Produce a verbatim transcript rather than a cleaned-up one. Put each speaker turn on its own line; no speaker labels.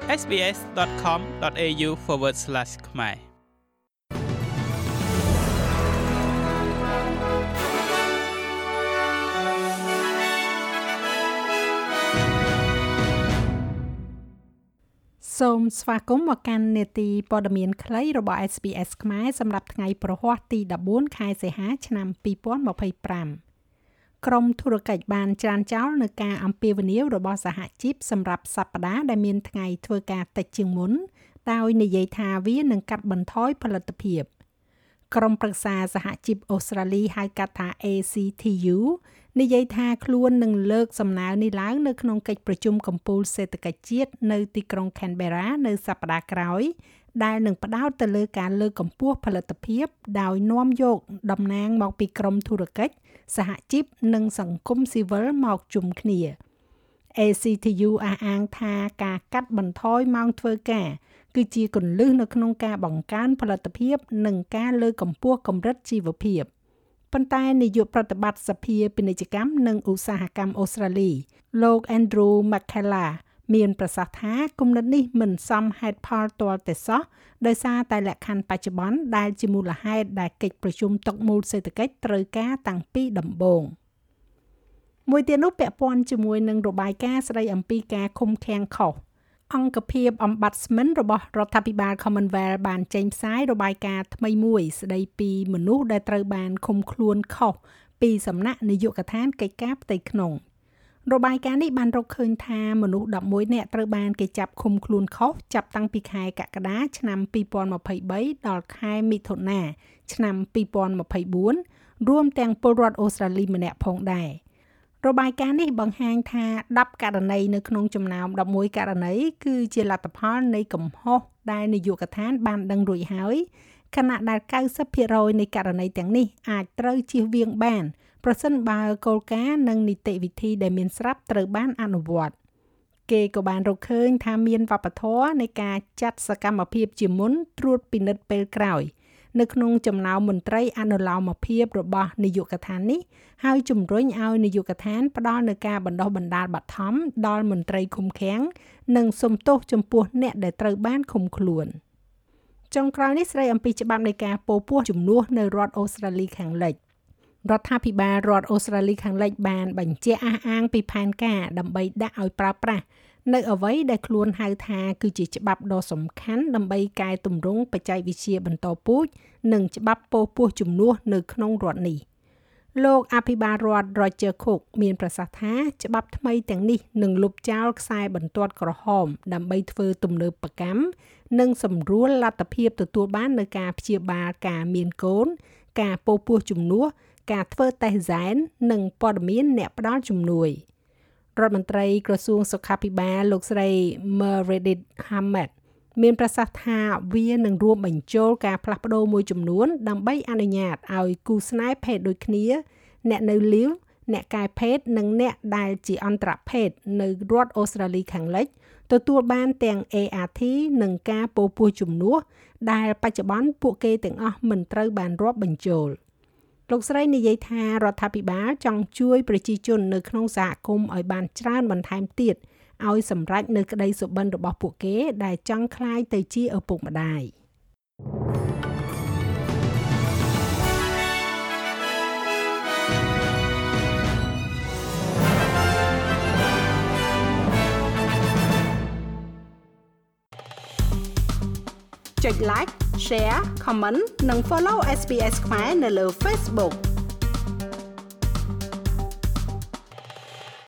sbs.com.au forward slash ខ្មែរសូមស្វាគមន៍មកកាន់នេតិព័ត៌មានខ្លីរបស់ เอส บี เอส ខ្មែរសម្រាប់ថ្ងៃប្រហ័សទី14ខែសីហាឆ្នាំពីរពាន់ម្ភៃប្រាំក្រមធុរកិច្ចបានច្រានចោលនឹងការអំពាវនាវរបស់សហជីពសម្រាប់សប្តាហ៍ដែលមានថ្ងៃធ្វើការតិចជាងមុនដោយនិយាយថាវានឹងកាត់បន្ថយផលិតភាពក្រុមប្រឹក្សាសហជីពអូស្ត្រាលីហៅកាត់ថា เอ ซี ที ยู និយាយថាខ្លួននឹងលើកសំណើនេះឡើងនៅក្នុងកិច្ចប្រជុំកំពូលសេដ្ឋកិច្ចជាតិនៅទីក្រុង Canberra នៅសប្តាហ៍ក្រោយដែលនឹងផ្ដោតទៅលើការលើកកម្ពស់ផលិតភាពដោយនាំយកតំណាងមកពីក្រុមធុរកិច្ចសហជីពនិងសង្គមស៊ីវិលមកជុំគ្នា เอ ซี ที ยู អះអាងថាការកាត់បន្ថយម៉ោងធ្វើការគឺជាគន្លឹះនៅក្នុងការបង្កើនផលិតភាពនិងការលើកកម្ពស់កម្រិតជីវភាពប៉ុន្តែនាយកប្រតិបត្តិសភាពាណិជ្ជកម្មនិងឧស្សាហកម្មអូស្ត្រាលីលោក Andrew McKellar មានប្រសាសន៍ថាគំនិតនេះមិនសមហេតុផលទាល់តែសោះដោយសារតែលក្ខខណ្ឌបច្ចុប្បន្នដែលជាមូលហេតុដែលកិច្ចប្រជុំតុមូលសេដ្ឋកិច្ចត្រូវការតាំងពីដំបូងមួយទៀតនោះពាក់ព័ន្ធជាមួយនឹងរបាយការណ៍ស្ដីអំពីការឃុំឃាំងខុសអង្គភាព Ombudsman របស់រដ្ឋាភិបាល Commonwealth បានចេញផ្សាយរបាយការណ៍ថ្មីមួយស្ដីពីមនុស្សដែលត្រូវបានឃុំខ្លួនខុសពីសំណាក់នាយកដ្ឋានកិច្ចការផ្ទៃក្នុងរបាយការណ៍នេះបានរកឃើញថាមនុស្សដប់មួយនាក់ត្រូវបានគេចាប់ឃុំខ្លួនខុសចាប់តាំងពីខែកក្កដាឆ្នាំពីរពាន់ម្ភៃបីដល់ខែមិថុនាឆ្នាំពីរពាន់ម្ភៃបួនរួមទាំងពលរដ្ឋអូស្ត្រាលីម្នាក់ផងដែររបាយការណ៍នេះបង្ហាញថាដប់ករណីនៅក្នុងចំណោមដប់មួយករណីគឺជាលទ្ធផលនៃកំហុសដែលនាយកដ្ឋានបានដឹងរួចហើយខណៈដែលកៅសិបភាគរយនៃករណីទាំងនេះអាចត្រូវជៀសវាងបានប្រសិនបើគោលការណ៍និងនីតិវិធីដែលមានស្រាប់ត្រូវបានអនុវត្តគេក៏បានរកឃើញថាមានវប្បធម៌នៃការចាត់សកម្មភាពជាមុនត្រួតពិនិត្យពេលក្រោយនៅក្នុងចំណោមមន្ត្រីអនុលោមភាពរបស់នាយកដ្ឋាននេះហើយជំរុញឲ្យនាយកដ្ឋានផ្ដល់នូវការបណ្ដុះបណ្ដាលបឋមដល់មន្ត្រីឃុំឃាំងនិងសុំទោសចំពោះអ្នកដែលត្រូវបានឃុំខ្លួនចុងក្រោយនេះស្ដីអំពីច្បាប់នៃការពោពោះជំនួសនៅរដ្ឋអូស្ត្រាលីខាងលិចរដ្ឋាភិបាលរដ្ឋអូស្ត្រាលីខាងលិចបានបញ្ជាក់អះអាងពីផែនការដើម្បីដាក់ឲ្យប្រើប្រាស់នៅអ្វីដែលខ្លួនហៅថាគឺជាច្បាប់ដ៏សំខាន់ដើម្បីកែទម្រង់បច្ចេកវិទ្យាបន្តពូជនិងច្បាប់ពោពោះជំនួសនៅក្នុងរដ្ឋនេះលោកអភិបាលរដ្ឋ Roger Cook មានប្រសាសន៍ថាច្បាប់ថ្មីទាំងនេះនឹងលុបចោលខ្សែបន្ទាត់ក្រហមដើម្បីធ្វើទំនើបកម្មនិងសម្រួលលទ្ធភាពទទួលបាននូវការព្យាបាលការមានកូនការពោពោះជំនួសការធ្វើតេស្តហ្សែននិងព័ត៌មានអ្នកផ្ដល់ជំនួយរដ្ឋមន្ត្រីក្រសួងសុខាភិបាលលោកស្រី Meredith Hammett មានប្រសាសន៍ថាវានឹងរួមបញ្ចូលការផ្លាស់ប្ដូរមួយចំនួនដើម្បីអនុញ្ញាតឲ្យគូស្នេហ៍ភេទដូចគ្នាអ្នកនៅលីវអ្នកកែភេទនិងអ្នកដែលជាអន្តរភេទនៅរដ្ឋអូស្ត្រាលីខាងលិចទទួលបានទាំង เอ អារ ที និងការពោពោះជំនួសដែលបច្ចុប្បន្នពួកគេទាំងអស់មិនត្រូវបានរាប់បញ្ចូលលោកស្រីនិយាយថារដ្ឋាភិបាលចង់ជួយប្រជាជននៅក្នុងសហគមន៍ឲ្យបានច្រើនបន្ថែមទៀតឲ្យសម្រេចនូវក្តីសុបិនរបស់ពួកគេដែលចង់ក្លាយទៅជាឪពុកម្ដាយចុច like share comment និង follow เอส บี เอส ខ្មែរនៅលើ Facebook